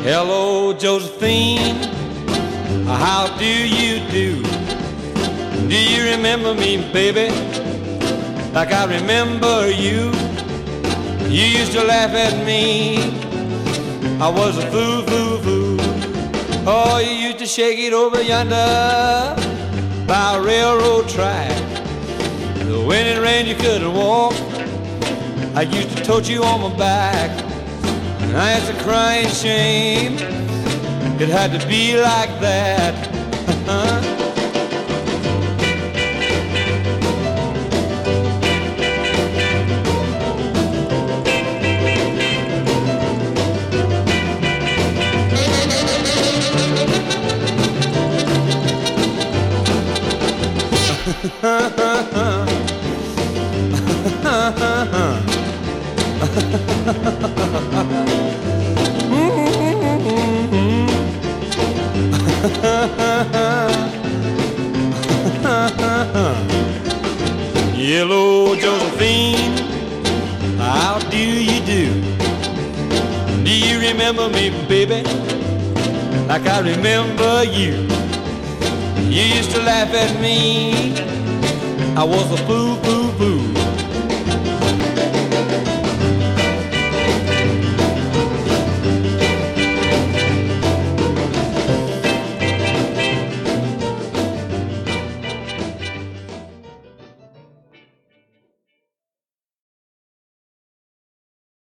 Hello, Josephine, how do you do? Do you remember me, baby, like I remember you? You used to laugh at me, I was a fool, fool, fool. Oh, you used to shake it over yonder by a railroad track. When it rained you couldn't walk, I used to tote you on my back. Now it's a crying shame, it had to be like that. Yellow Josephine, how do you do? Do you remember me, baby, like I remember you? You used to laugh at me, I was a fool, fool.